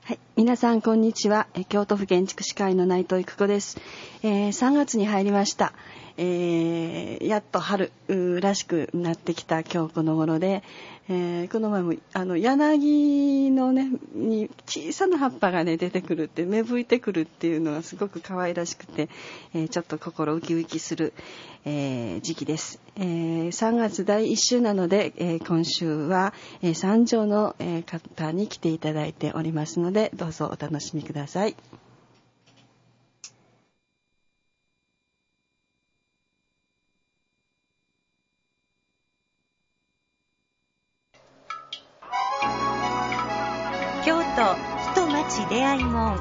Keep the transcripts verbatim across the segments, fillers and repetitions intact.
はい、皆さんこんにちは。京都府建築士会の内藤育子です。えー、さんがつに入りました。えー、やっと春らしくなってきた今日この頃で、えー、この前もあの柳のねに小さな葉っぱがね出てくるって芽吹いてくるっていうのがすごく可愛らしくて、えー、ちょっと心ウキウキする、えー、時期です。えー、さんがつだいいっ週なので、えー、今週は、えー、三条の、えー、方に来ていただいておりますので、どうぞお楽しみください。 京都人町出会い門。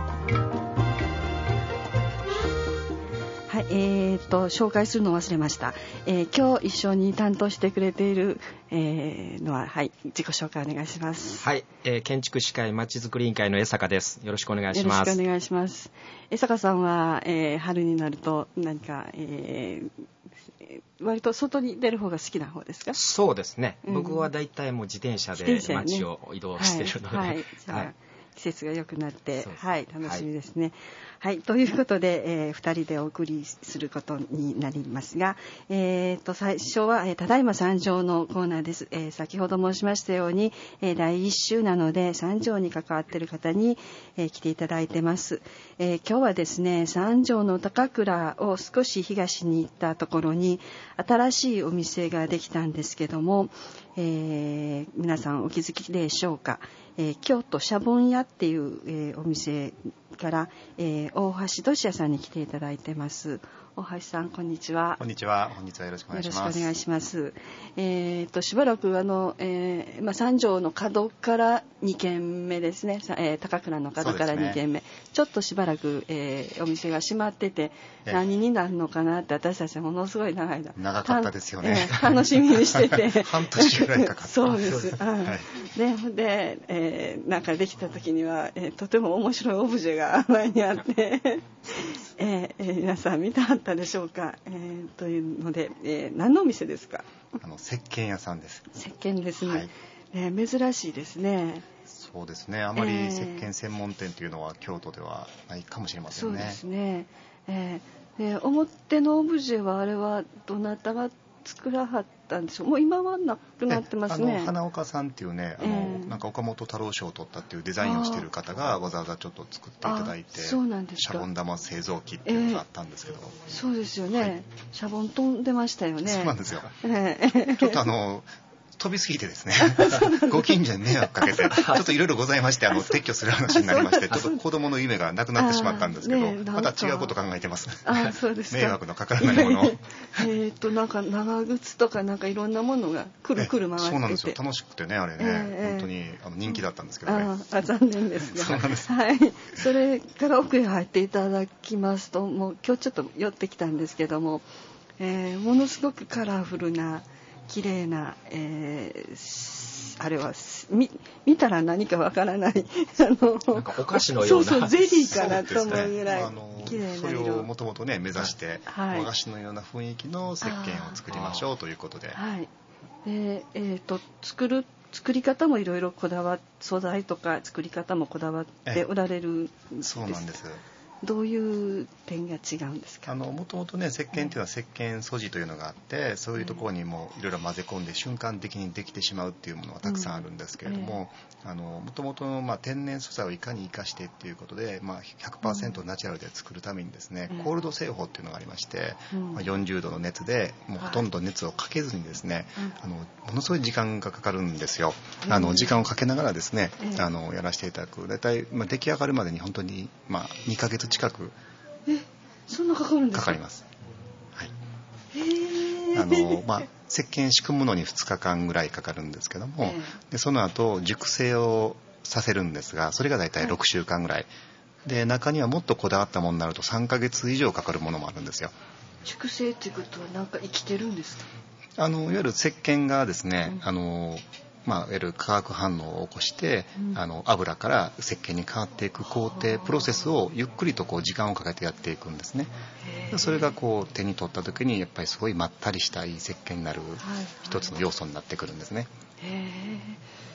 はい、えー、と紹介するのを忘れました、えー、今日一緒に担当してくれている、えー、のは、はい、自己紹介お願いします。 はい、えー、建築士会まちづくり委員会の江坂です。よろしくお願いします。 よろしくお願いします。江坂さんは、えー、春になると何か、えー、割と外に出る方が好きな方ですか？ そうですね、うん、僕はだいたいもう自転車で街を移動しているので、はいはい、じゃあ、はい、 季節が良くなって、はい、楽しみですね。はい、はい、ということで、えー、ふたりでお送りすることになりますが、えー、と最初は、えー、ただいま三条のコーナーです。えー、先ほど申しましたように、えー、だいいっ週なので三条に関わっている方に、えー、来ていただいてます。えー、今日はですね、三条の高倉を少し東に行ったところに新しいお店ができたんですけども、えー、皆さんお気づきでしょうか？えー、京都シャボン屋っていう、えー、お店から、えー、大橋俊也さんに来ていただいてます。大橋さん、こんにちは。 こんにちは。本日はよろしくお願いします。 よろしくお願いします。えー、としばらくあの、えーまあ、三条の角からに軒目ですね、えー、高倉の角からに軒目、ね、ちょっとしばらく、えー、お店が閉まってて、えー、何になるのかなって私たちはものすごい長い間長かったですよね、 えー、楽しみにしてて半年ぐらいかかったそうです、はい、で, で、えー、なんかできた時には、えー、とても面白いオブジェが前にあってえー、皆さん見たかったでしょうか、えー、というので、えー、何のお店ですか？ あの石鹸屋さんです。 石鹸ですね、はい、えー、珍しいですね。 そうですね、あまり石鹸専門店というのは京都ではないかもしれませんね。 そうですね、えー、で表のオブジェはあれはどなたが作らはったんでしょう？もう今はなくなってますね。 あの花岡さんっていうね、あの、えー、なんか岡本太郎賞を取ったっていうデザインをしている方がわざわざちょっと作っていただいて、 そうなんですか。 シャボン玉製造機っていうのがあったんですけど、 えー、そうですよね、はい、シャボン飛んでましたよね。 そうなんですよ、 えー、 ちょっとあの飛びすぎてですねご近所に迷惑かけてちょっといろいろございまして、あの撤去する話になりまして、ちょっと子供の夢がなくなってしまったんですけど、ね、また違うこと考えてます。 あ、そうですか。 迷惑のかからないものをえっとなんか長靴とかなんかいろんなものがくるくる回ってて、 そうなんですよ、楽しくてね、あれね、えー、本当にあの人気だったんですけどね。 ああ、残念ですがそうなんです、 はい、それから奥へ入っていただきますと、もう今日ちょっと寄ってきたんですけども、えー、ものすごくカラフルな綺麗な、えー、あれは 見, 見たら何かわからないあのなんかお菓子のような、 そうそうゼリーかなと思うぐらい綺麗な色、 それをもともとね目指して、 はい、 和菓子のような雰囲気の石鹸を作りましょうということで、 はい、で、えー、と作る作り方もいろいろこだわっ素材とか作り方もこだわっておられるんです。 そうなんです。 どういう点が違うんですか？ あのもともとね石鹸っていうのは石鹸素地というのがあって、そういうところにもいろいろ混ぜ込んで瞬間的にできてしまうっていうものがたくさんあるんですけれども、もともとのまあ天然素材をいかに生かしてっていうことで、まあ、ひゃくパーセント ナチュラルで作るためにですね、コールド製法っていうのがありまして、まあ、よんじゅうどの熱でもうほとんど熱をかけずにですね、あのものすごい時間がかかるんですよ。あの時間をかけながらですね、あのやらせていただく、だいたいまあ出来上がるまでに本当にまあにかげつ近くえそんなかかるんですか？ かかります、はい、 へあの、まあ、石鹸仕組むのにふつかかんぐらいかかるんですけども、でその後熟成をさせるんですが、それがだいたいろくしゅうかんぐらい、はい、で中にはもっとこだわったものになるとさんかげつ以上かかるものもあるんですよ。 熟成っていうことはなんか生きてるんですか？ あのいわゆる石鹸がですね、うん、あのまあ、いわゆる化学反応を起こして、うん、あの油から石鹸に変わっていく工程プロセスをゆっくりとこう時間をかけてやっていくんですね。それがこう手に取った時にやっぱりすごいまったりしたいい石鹸になる一つの要素になってくるんですね。 へ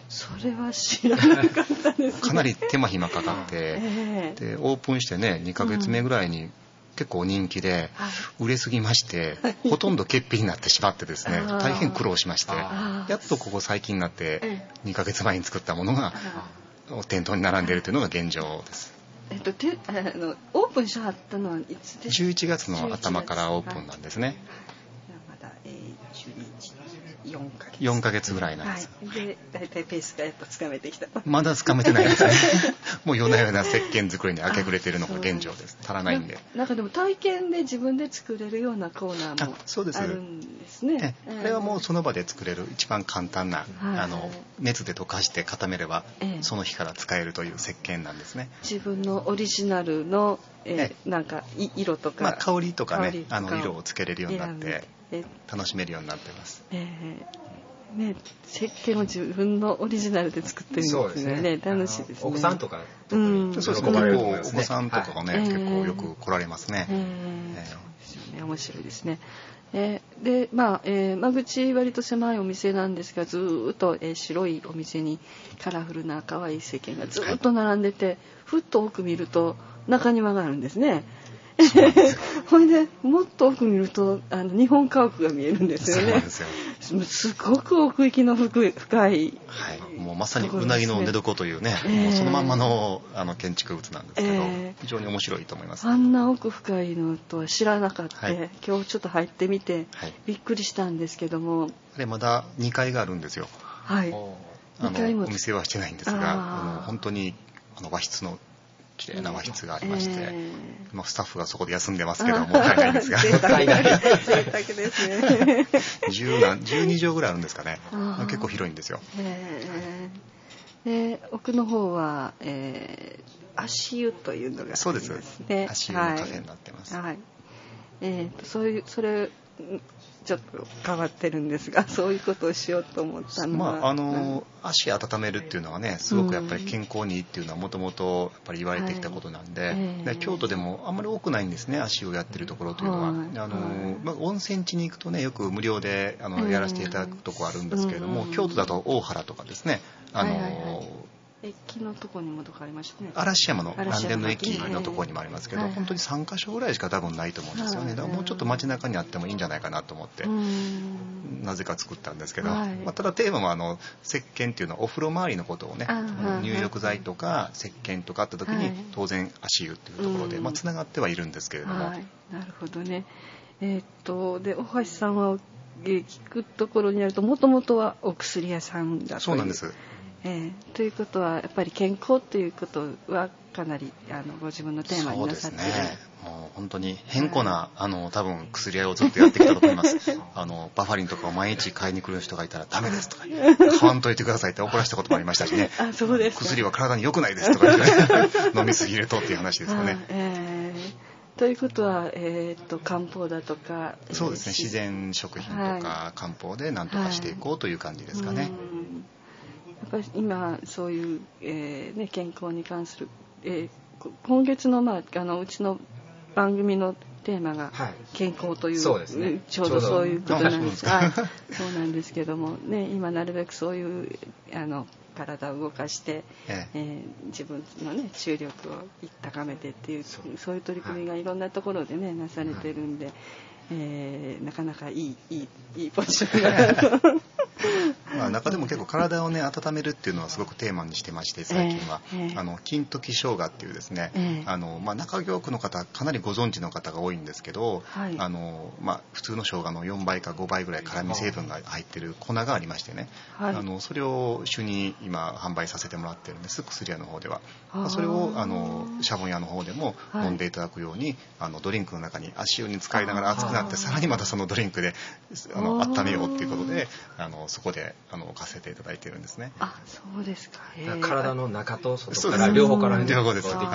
それは知らなかったです、ね、 かなり手間暇かかって、えー、でオープンしてねにかげつめぐらいに結構人気で売れすぎまして、うん、ほとんど欠品になってしまってですね大変苦労しましてやっとここ最近になってにかげつまえに作ったものが店頭に並んでいるというのが現状です。 えっと、てあのオープンしはったのはいつですか？ じゅういちがつの頭からオープンなんですね。はい、 まだ、えー、じゅうにちよんかげつよんかげつぐらいなんです、 はい、で大体ペースがやっとつかめてきた。 まだつかめてないですねもう夜な夜な石鹸作りに明け暮れているのが現状です。足らないんで。 なんかでも体験で自分で作れるようなコーナーもあるんですね。 あれはもうその場で作れる一番簡単な、はい、あの熱で溶かして固めれば、ええ、その日から使えるという石鹸なんですね。 自分のオリジナルの、ええ、なんか色とか、 まあ、香りとかねあの色をつけれるようになって楽しめるようになってます。ええね、石鹸を自分のオリジナルで作ってるんですよ ね, ですね楽しいですね。 お子さんとか特に喜ばれると思いますね。お子さんとかがね、はい、結構よく来られますね。えーえー、そうですよね。面白いですね。えー、でまあ、えー、間口割と狭いお店なんですがずっと、えー、白いお店にカラフルな可愛い石鹸がずっと並んでて、はい、ふっと奥見ると中庭があるんですね。ほいでもっと奥見るとあの日本家屋が見えるんですよね。そうなんですよ。すごく奥行きの深い、はい、 もうまさにうなぎの寝床というね、えー、もうそのまんま の, あの建築物なんですけど、えー、非常に面白いと思います。 あんな奥深いのとは知らなかった、はい、今日ちょっと入ってみて、はい、びっくりしたんですけども、 あれまだにかいがあるんですよ。 はい、 あのお店はしてないんですが、あの本当にあの和室の綺麗な和室がありまして、えー、まあ、スタッフがそこで休んでますけどもったいないんですが贅沢ですねじゅうにじょうぐらいあるんですかね。結構広いんですよ。 えー、で奥の方は、えー、足湯というのがありますね。 そうです。足湯のカフェになってます。 はいはい、えー、そういうそれちょっと変わってるんですが、そういうことをしようと思ったのは、 まああのうん、足温めるっていうのはねすごくやっぱり健康にいいっていうのはもともとやっぱり言われてきたことなんで、はい、で京都でもあんまり多くないんですね足をやってるところというのは、はい、あのまあ、温泉地に行くとねよく無料であのやらせていただくとこあるんですけれども、うん、京都だと大原とかですねあの、はいはいはい、 駅のところにもどこありましたね。 嵐山の嵐山の駅のところにもありますけど、えー、本当にさんかしょぐらいしか多分ないと思うんですよね。だからもうちょっと街中にあってもいいんじゃないかなと思ってなぜか作ったんですけど、はい、まあ、ただテーマはあの石鹸っていうのはお風呂周りのことをね、入浴剤とか石鹸とかあった時に当然足湯っていうところで、まあ、つながってはいるんですけれども、はい、 なるほどね。えー、っとで大橋さんは聞くところによるともともとはお薬屋さんだという。 そうなんです。 えー、ということはやっぱり健康ということはかなりあのご自分のテーマになさっている。 そうですね。もう本当に変更な、はい、あの多分薬屋をずっとやってきたと思いますあのバファリンとかを毎日買いに来る人がいたらダメですとか買わんといてくださいって怒らせたこともありましたしねあ、そうですか。 薬は体に良くないですとか、ね、飲みすぎるとっていう話ですよね。 えー、ということは、えー、っと漢方だとか、 そうですね、自然食品とか漢方で何とかしていこうという感じですかね。はい、 やっぱり今そういう、えーね、健康に関する、えー、今月の、まあ、あのうちの番組のテーマが健康という、はい、そうですね、ちょうどそういうことなんですがそうなんですけども、ね、今なるべくそういうあの体を動かして、えええー、自分の、ね、注力を高めてっていうそういう取り組みがいろんなところで、ね、なされてるんで、えー、なかなかいい、いい、いいポジションがまあ中でも結構体をね温めるっていうのはすごくテーマにしてまして最近は、えーえー、あの金時生姜っていうですね、えーあのまあ、中京区の方かなりご存知の方が多いんですけど、はい、あのまあ、普通の生姜のよんばいかごばいぐらい辛味成分が入ってる粉がありましてね、はい、あのそれを主に今販売させてもらってるんです薬屋の方では。まあ、それをあのシャボン屋の方でも飲んでいただくように、はい、あのドリンクの中に足湯に使いながら熱くなってさらにまたそのドリンクであの温めようっていうことであのそこであの置かせていただいているんですね。 あ、そうですか。 体の中と外から両方から両方です。はい。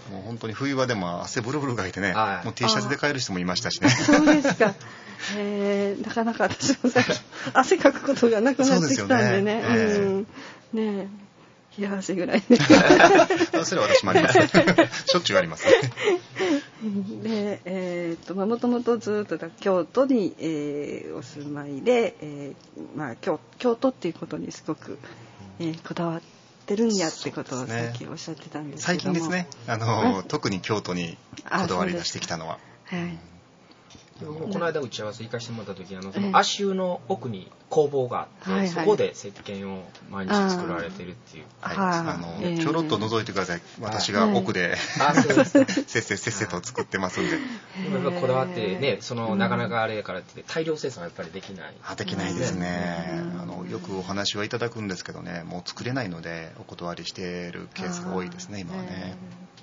もう本当に冬場でも汗ブルブルかいてね、もう T シャツで帰る人もいましたしね。 そうですか。えー、なかなか私もさ汗かくことがなくなってきたんでね。そうですよね。うん、ねえ。冷や汗ぐらいねそれは私もありますしょっちゅうありますで、えー、とまあもともとずっと京都に、えー、お住まいで、えーまあ、京, 京都っていうことにすごく、 えー、こだわってるんやってことをさっきおっしゃってたんですけども、 最近ですね、あの特に京都にこだわり出してきたのは。 はい。 僕もこの間打ち合わせ行かせてもらった時、あのその足湯の奥に工房があって、はいはい、そこで石鹸を毎日作られてるっていう。 はい、あの、えー、ちょろっと覗いてください。私が奥で、はい、せっせせっせと作ってますんで。 やっぱこだわってね、そのなかなかあれからって大量生産はやっぱりできない。 あ、できないですね。あのよくお話はいただくんですけどね、もう作れないのでお断りしているケースが多いですね、今はね。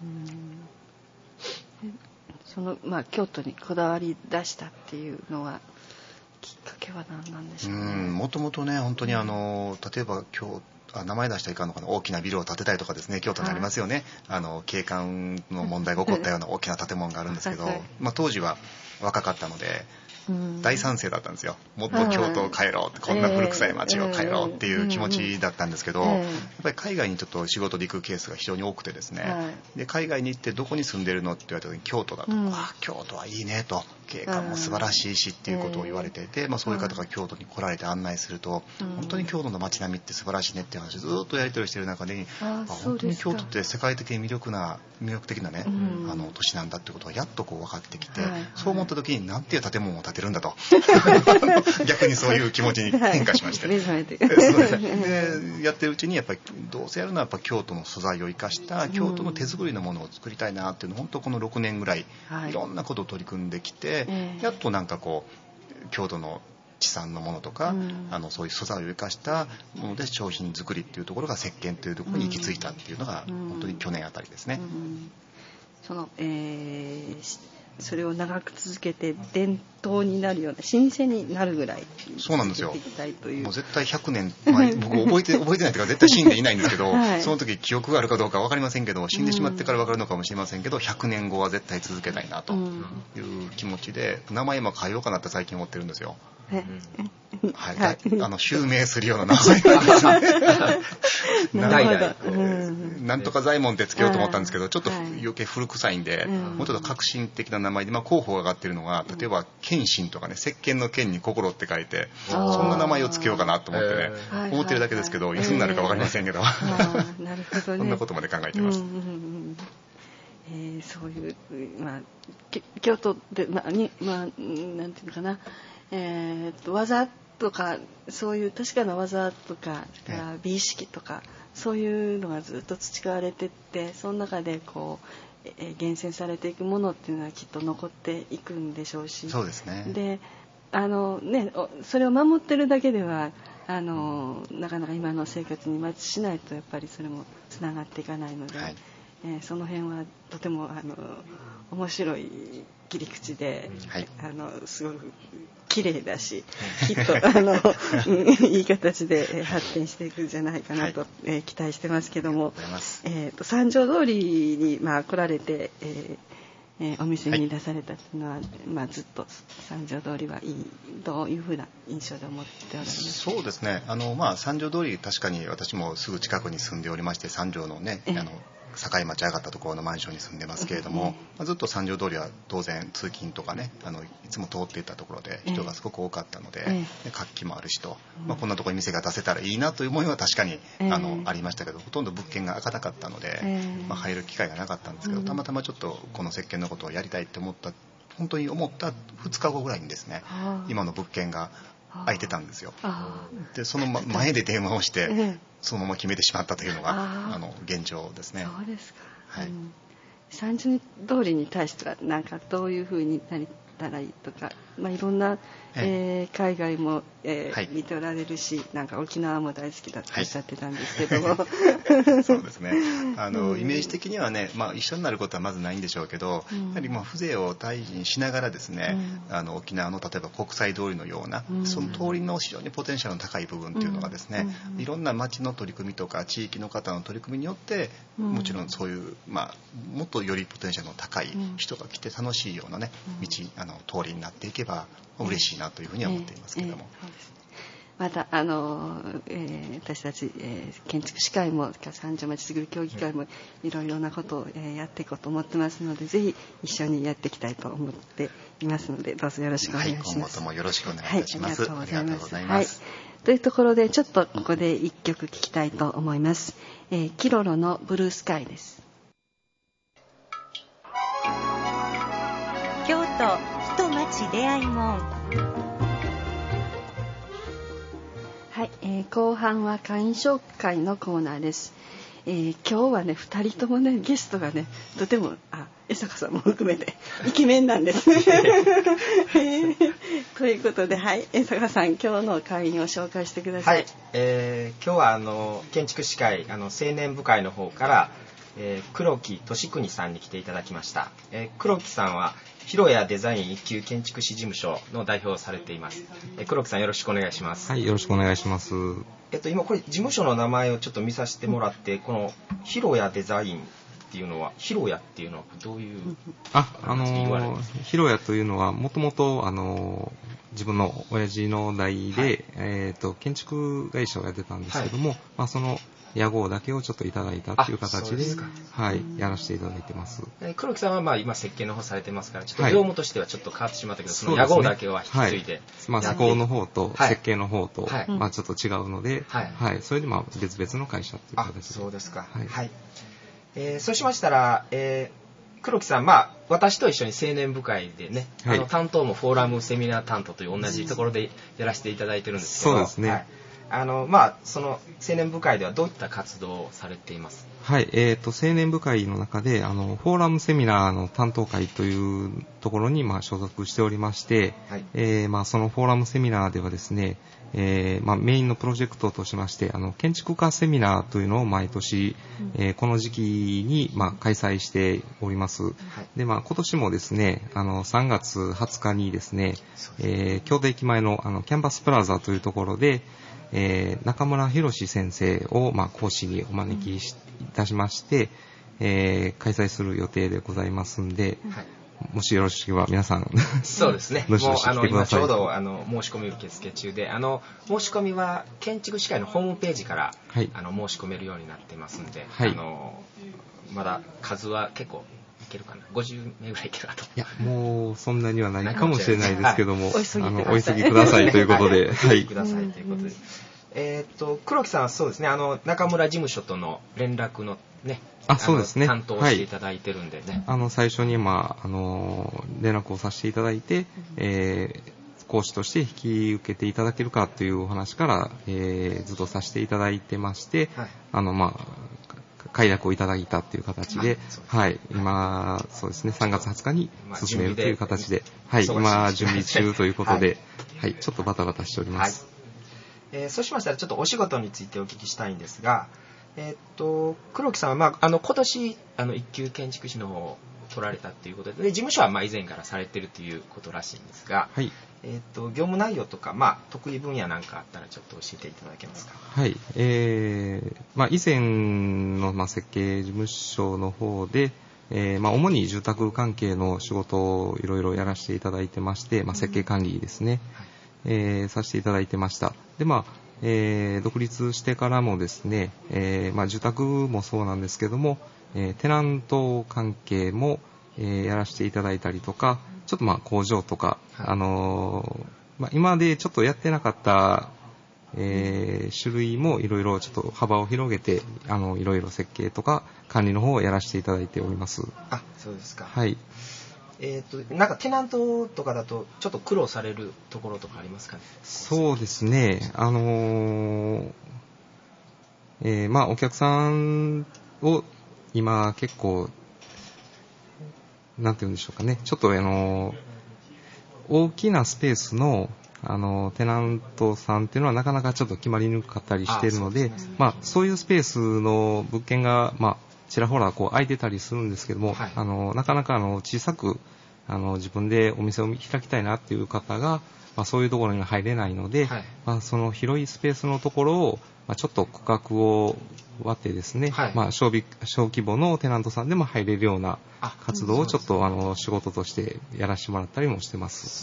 そのまあ、京都にこだわり出したっていうのはきっかけは何なんでしょうね。 もともとね、本当にあの例えば京あ名前出したらいかんのかな、大きなビルを建てたいとかですね、京都にありますよね。あの景観の問題が起こったような大きな建物があるんですけど、まあ、当時は若かったので大賛成だったんですよ。もっと京都を変えろって、こんな古臭い街を変えろっていう気持ちだったんですけど、やっぱり海外にちょっと仕事で行くケースが非常に多くてですね、で海外に行ってどこに住んでるのって言われた時に京都だと、あ京都はいいねと、景観も素晴らしいしっていうことを言われていて、まあ、そういう方が京都に来られて案内すると、本当に京都の街並みって素晴らしいねっていう話をずっとやり取りしてる中で、あ本当に京都って世界的に魅力な魅力的なね、あの都市なんだってことがやっとこう分かってきて、そう思った時になんていう建物を建てるんだと逆にそういう気持ちに変化しまして、はい、でやってるうちにやっぱりどうせやるのはやっぱ京都の素材を生かした京都の手作りのものを作りたいなっていうのを本当このろくねんぐらいいろんなことを取り組んできて、やっとなんかこう京都の地産のものとか、うん、あのそういう素材を生かしたもので商品作りっていうところが石鹸というところに行き着いたっていうのが本当に去年あたりですね。うんうん、 そのえーそれを長く続けて伝統になるような老舗になるぐらいそうなんですよ。もう絶対ひゃくねん、まあ、僕覚えて覚えてないというか絶対死んでいないんですけど、はい、その時記憶があるかどうか分かりませんけど、死んでしまってから分かるのかもしれませんけど、ひゃくねんごは絶対続けたいなという気持ちで、名前も変えようかなって最近思ってるんですよ。はい、はい、あの襲名するような名前なんですね。代々なんとか左衛門ってつけようと思ったんですけど、ちょっと余計古臭いんで、もうちょっと革新的な名前で、まあ、候補が上がってるのが例えば謙信とかね、石鹸の剣に心って書いて、そんな名前をつけようかなと思ってね、思ってるだけですけど、いつになるか分かりませんけど、なるほどね、そんなことまで考えてます。 えー、そういう、まあ、京都で、まあにまあ、なんていうのかな、えー、と技とかそういう確かな技とか、美意識とかそういうのがずっと培われてって、その中でこう、えー、厳選されていくものっていうのはきっと残っていくんでしょうし、 そうですね。 であのね、それを守ってるだけではあのなかなか今の生活にマッチしないと、やっぱりそれもつながっていかないので、はい、えー、その辺はとてもあの面白い切り口で、はい、あのすごく綺麗だし、きっとあのいい形で発展していくんじゃないかなと、はい、えー、期待してますけども、えー、と三条通りに、まあ、来られて、えーえー、お店に出されたというのは、はい、まあ、ずっと三条通りはいい、どういうふうな印象で思っておられますか？ そうですね、あの、まあ、三条通り確かに私もすぐ近くに住んでおりまして、三条のね、あの境町上がったところのマンションに住んでますけれども、まあ、ずっと三条通りは当然通勤とかね、あのいつも通っていたところで人がすごく多かったので、ええ、で活気もあるしと、まあ、こんなところに店が出せたらいいなという思いは確かに、え、あのありましたけど、ほとんど物件が開かなかったので、まあ、入る機会がなかったんですけど、たまたまちょっとこの石鹸のことをやりたいって思った本当に思ったふつかごぐらいにですね、今の物件が空いてたんですよ。でその前で電話をしてそのまま決めてしまったというのが あ, あの現状ですね。 そうですか、はい、うん、三条通りに対してはなんかどういうふうになりたらいいとか、まあ、いろんな、えー、海外も、えーはい、見ておられるし、なんか沖縄も大好きだっておっしゃってたんですけども、はい、 そうですね、あの、うん、イメージ的にはね、まあ、一緒になることはまずないんでしょうけど、うん、やはりまあ風情を大事にしながらですね、うん、あの沖縄の例えば国際通りのような、うん、その通りの非常にポテンシャルの高い部分っていうのがですね、うん、いろんな町の取り組みとか地域の方の取り組みによって、うん、もちろんそういう、まあ、もっとよりポテンシャルの高い人が来て楽しいようなね、道、あの通りになっていけば嬉しいなというふうには思っていますけれども、えーえーまたあの、えー、私たち、えー、建築士会も三条町つぐる協議会もいろいろなことを、えー、やっていこうと思ってますので、ぜひ一緒にやっていきたいと思っていますので、どうぞよろしくお願いします。はい、 今後ともよろしくお願いいたします。 はい、ありがとうございます。 ます。 はい、というところでちょっとここで一曲聴きたいと思います。えー、キロロのブルースカイです。 京都人町出会い門。 はい、えー、後半は会員紹介のコーナーです。えー、今日はねふたりともねゲストがねとてもあ江坂さんも含めてイケメンなんです、えー、ということで、はい、江坂さん今日の会員を紹介してください。 はい、えー、今日はあの建築士会あの青年部会の方から、えー、黒木俊邦さんに来ていただきました。えー、黒木さんは広谷デザイン一級建築士事務所の代表をされています。えー、黒木さんよろしくお願いします。 はい、よろしくお願いします。 えっと今これ事務所の名前をちょっと見させてもらって、この広谷デザインっていうのは広谷っていうのはどういうああのー、広谷というのはもともとあのー、自分の親父の代で、はい、えー、と建築会社をやってたんですけども、はい、まあ、その屋号だけをちょっといただいたっていう形で、はい、やらせていただいてます。 えー、黒木さんはまあ今設計の方されてますから、ちょっと業務としてはちょっと変わってしまったけど、はい、その屋号だけは引き継いで、はい、 まあ、施工の方と設計の方と、はい、まあ、ちょっと違うので、はいはい、それでまあ別々の会社っていう形で。 あ、そうですか。はい。はい、えー、そうしましたら、えー、黒木さん、まあ、私と一緒に青年部会でね、はい、あの担当もフォーラムセミナー担当という同じところでやらせていただいてるんですけど、 そうですね。はい、 あのまあ、その青年部会ではどういった活動をされています？ はい、えーと、青年部会の中であのフォーラムセミナーの担当会というところに、まあ、所属しておりまして、はい、えーまあ、そのフォーラムセミナーではですね、えーまあ、メインのプロジェクトとしましてあの建築家セミナーというのを毎年、うん、えー、この時期に、まあ、開催しております。はい、で、まあ、今年もですねあのさんがつはつかにですね、えー、京都駅前の、あのキャンパスプラザというところで、えー、中村博先生を、まあ、講師にお招きし、いたしまして、えー、開催する予定でございますんで、はい、もしよろしければ皆さんそうですねどしどし来てください。 もうあの今ちょうどあの申し込み受付中で、あの申し込みは建築士会のホームページから、はい、あの申し込めるようになってますんで、はい、あのまだ数は結構いけるかな、ごじゅうめいぐらいいけるかと。 いやもうそんなにはないかもしれないですけども、はい、 お急ぎあのお急ぎくださいということで、 はい、くださいということで、えー、っと黒木さんはそうですね、あの中村事務所との連絡のね、 あ、そうですね、 担当していただいてるんでね、はい、 あの最初に、まあ、あの連絡をさせていただいて、うん、えー、講師として引き受けていただけるかというお話から、えー、ずっとさせていただいてまして、はい、あのまあ快諾をいただいたという形で、はい、今そうですねさんがつはつかに進めるという形で、はい、今準備中ということで、はい、はい、ちょっとバタバタしております。 はい、えー、そうしましたらちょっとお仕事についてお聞きしたいんですが、えー、っと黒木さんは、まあ、あの今年あの一級建築士の方を取られたということで、で事務所はまあ以前からされてるということらしいんですが、はい、えー、っと業務内容とか、まあ、得意分野なんかあったらちょっと教えていただけますか？ はい、えーまあ、以前の、まあ、設計事務所の方で、えーまあ、主に住宅関係の仕事をいろいろやらせていただいてまして、まあ、設計管理ですね、うん、えー、させていただいてました。で、まあえー、独立してからもですね、えーまあ、住宅もそうなんですけども、えー、テナント関係も、えー、やらせていただいたりとか、ちょっとまあ工場とか、はい、あのーまあ、今までちょっとやってなかった、えー、種類もいろいろちょっと幅を広げて、あのいろいろ設計とか管理の方をやらせていただいております。 あ、そうですか。 はい。 えー、となんかテナントとかだとちょっと苦労されるところとかありますかね？ そうですね、あのーえー、まあお客さんを今結構なんて言うんでしょうかね、ちょっとあのー、大きなスペースのあのテナントさんっていうのはなかなかちょっと決まりにくかったりしているので、そうですね、まあそういうスペースの物件がまあちらほらこう空いてたりするんですけども、はい、あのなかなかあの小さくあの自分でお店を開きたいなっていう方がまあ、そういうところには入れないので、はい、まあ、その広いスペースのところを、まあ、ちょっと区画を割ってですね、はい、まあ、小規小規模のテナントさんでも入れるような活動をちょっと、あの仕事としてやらせてもらったりもしてます。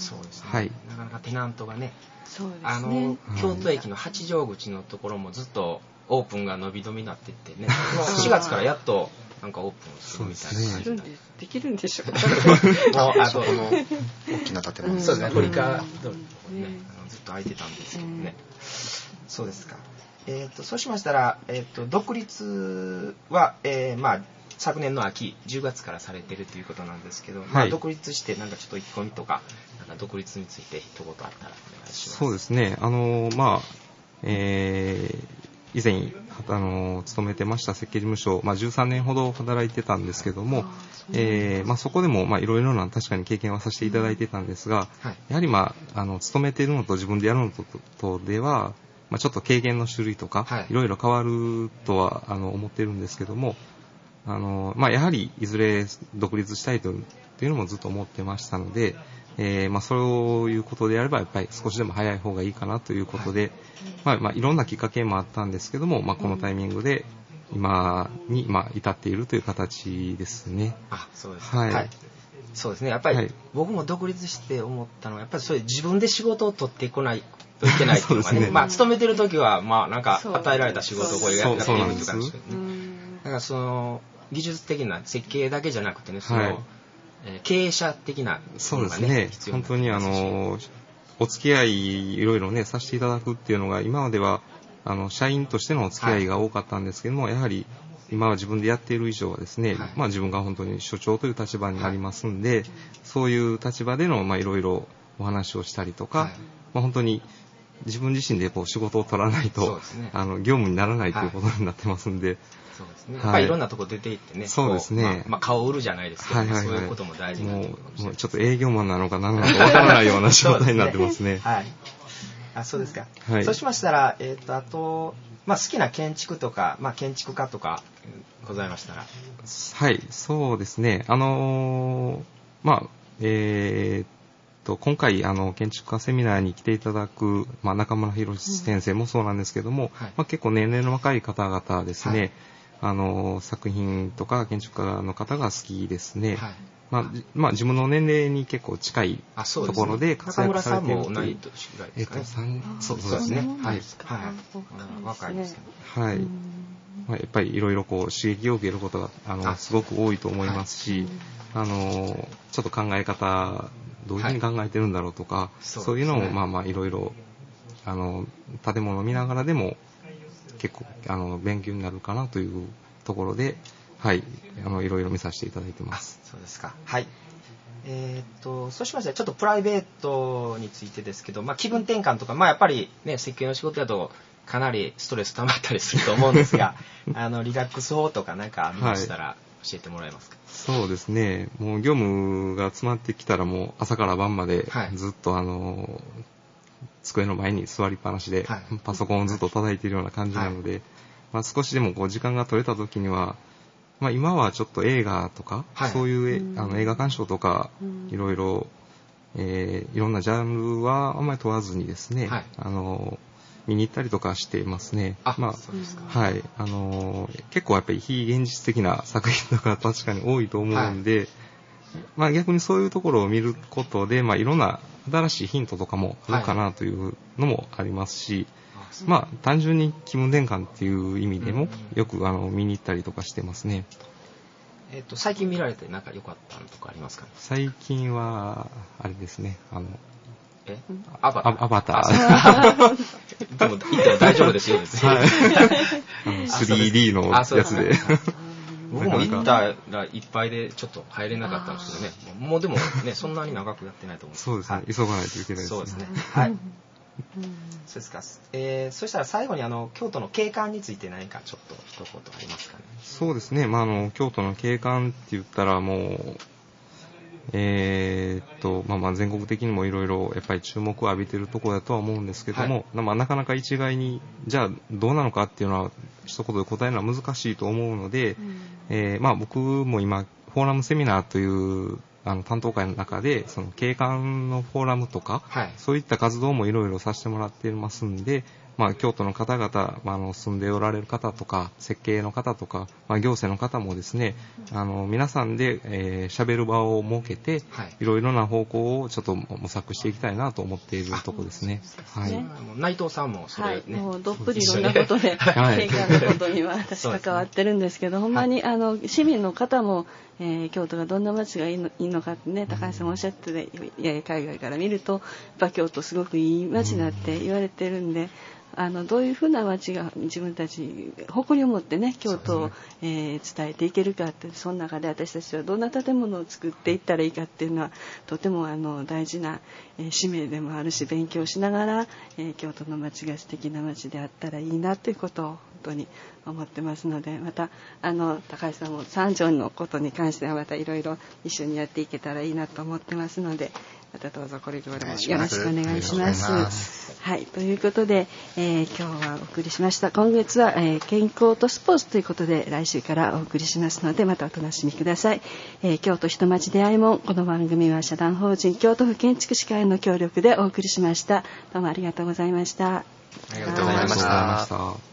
そうですね、 はい、 なかなかテナントがね、 そうですね、 あの京都駅の八丈口のところもずっとオープンが伸び伸びになっていってね、しがつからやっとなんかオープンするみたいな感じで、 ね、できるんでしょうか。 もうあとこの大きな建物、 そうですね、堀川通りのところね、あのずっと空いてたんですけどね。そうですか。えっとそうしましたら、えっと独立は、えー、まあ昨年の秋じゅうがつからされてるということなんですけど、はい、まあ、独立してなんかちょっと意気込みとか、なんか独立について一言あったらお願いします。 そうですね。あのまあ、えー、以前あの勤めてました設計事務所、まあ、じゅうさんねんほど働いてたんですけども、えーまあ、そこでもまあいろいろな確かに経験はさせていただいてたんですが、はい、やはり、まあ、あの勤めているのと自分でやるのととでは、まあ、ちょっと経験の種類とか、はい、いろいろ変わるとはあの思ってるんですけども、あのまあ、やはりいずれ独立したいというのもずっと思ってましたので、えーまあ、そういうことであればやっぱり少しでも早い方がいいかなということで、はい、まあまあ、いろんなきっかけもあったんですけども、まあ、このタイミングで今に、まあ、至っているという形ですね。 あ、そうですね。はいはい、そうですね。やっぱり僕も独立して思ったのはやっぱりそういう自分で仕事を取ってこないといけないっていうのがね、ね、まあ勤めてる時はまあなんか与えられた仕事をこうやっているとかですけどね。だからその技術的な設計だけじゃなくてね、その、はい、えー、経営者的な、ね、 そうですね。本当にあのお付き合いいろいろねさせていただくっていうのが今まではあの社員としてのお付き合いが多かったんですけども、はい、やはり今は自分でやっている以上はですね、はい、まあ自分が本当に所長という立場になりますんで、はい、そういう立場でのまあいろいろお話をしたりとか、はい、まあ本当に自分自身でこう仕事を取らないと、ね、あの業務にならないということになってますんで、はい、 そうですね。やっぱりいろんなとこ出て行ってね、 そうですね。 まあ、まあ顔を売るじゃないですけど、はいはいはい、そういうことも大事になってくるかもしれない。 もう、もうちょっと営業マンなのか何なのかわからないような仕事になってますね。 はい。あ、そうですか。はい、そうしましたら、えっとあと、まあ好きな建築とか、まあ建築家とかございましたら。 はい、そうですね。あのー、まあえー、っと今回あの建築家セミナーに来ていただく、まあ、中村博先生もそうなんですけども、うん、はい、まあ、結構年齢の若い方々ですね、はい、あの作品とか建築家の方が好きですね。はい、まあまあ、自分の年齢に結構近いところで活躍されているという。 中村さんも同い年ぐらいですかね。 えっと、そうですね。はい。 はい。若いですね。 はい。まあ、やっぱりいろいろこう刺激を受けることがあのすごく多いと思いますし、はい、あのちょっと考え方どういうふうに考えてるんだろうとか、はい、そう、そういうのをまあまあいろいろあの建物を見ながらでも結構あの勉強になるかなというところで、はい、あのいろいろ見させていただいてます。 そうですか。はい。えー、っとそうしましたらちょっとプライベートについてですけど、まあ、気分転換とか、まあ、やっぱりね設計の仕事だとかなりストレス溜まったりすると思うんですがあのリラックス法とか何かありましたら教えてもらえますか。はい、 そうですね。もう業務が詰まってきたらもう朝から晩までずっとあの机の前に座りっぱなしでパソコンをずっと叩いているような感じなので、はい、まあ、少しでもこう時間が取れた時には、まあ、今はちょっと映画とか、はい、そういうあの映画鑑賞とかいろいろ、えー、いろんなジャンルはあんまり問わずにですね、はい、あの見に行ったりとかしてますね。 あ、まあ、そうですか。 はい。あのー、結構やっぱり非現実的な作品とか確かに多いと思うんで、はい、まあ逆にそういうところを見ることで、まあいろんな新しいヒントとかもあるかなというのもありますし、はい、まあ単純に気分転換っていう意味でもよくあの見に行ったりとかしてますね。 えっと、最近見られてなんか良かったのとかありますかね。 最近は、あれですね、あの、 えアバター。 アバター。 でも言っても大丈夫ですよ、別に。はい、 スリーディー のやつで。 僕も行ったらいっぱいでちょっと入れなかったんですけどね。もうでもね、そんなに長くやってないと思う。 そうですね。はい、急がないといけないですね。 そうですね。はい。そうですか。えー、そしたら最後にあの京都の景観について何かちょっと一言ありますかね。 そうですね。まああの京都の景観って言ったらもう。えー、っとまあ、まあ全国的にもいろいろやっぱり注目を浴びているところだとは思うんですけども、はい、まあ、なかなか一概にじゃあどうなのかっていうのは一言で答えるのは難しいと思うので、うん、えーまあ、僕も今フォーラムセミナーというあの担当会の中でその景観のフォーラムとか、 はい、 そういった活動もいろいろさせてもらってますんで、まあ、京都の方々、まあ、あの住んでおられる方とか設計の方とか、まあ、行政の方もですね、あの皆さんで、えー、しゃべる場を設けて、はい、いろいろな方向をちょっと模索していきたいなと思っているところですね。はい、 内藤さんもそれ、ね、 はい、もうどっぷりいろんなことで、景観のことには私関わってるんですけど、ほんまにあの市民の方も、えー、京都がどんな街がいい の, いいのかってね、高橋さんもおっしゃってて、いや海外から見るとやっぱ京都すごくいい街だって言われてるんで、あのどういうふうな街が自分たち誇りを持ってね京都を、ねえー、伝えていけるかって、その中で私たちはどんな建物を作っていったらいいかっていうのはとてもあの大事な、えー、使命でもあるし、勉強しながら、えー、京都の街が素敵な街であったらいいなということを本当に思ってますので、またあの高橋さんも三条のことに関してはまたいろいろ一緒にやっていけたらいいなと思ってますので、またどうぞこれからもよろしくお願いします。はい、ということで、えー、今日はお送りしました。今月は、えー、健康とスポーツということで来週からお送りしますので、またお楽しみください。えー、京都人町出会いもん、この番組は社団法人京都府建築士会の協力でお送りしました。どうもありがとうございました。 ありがとうございました。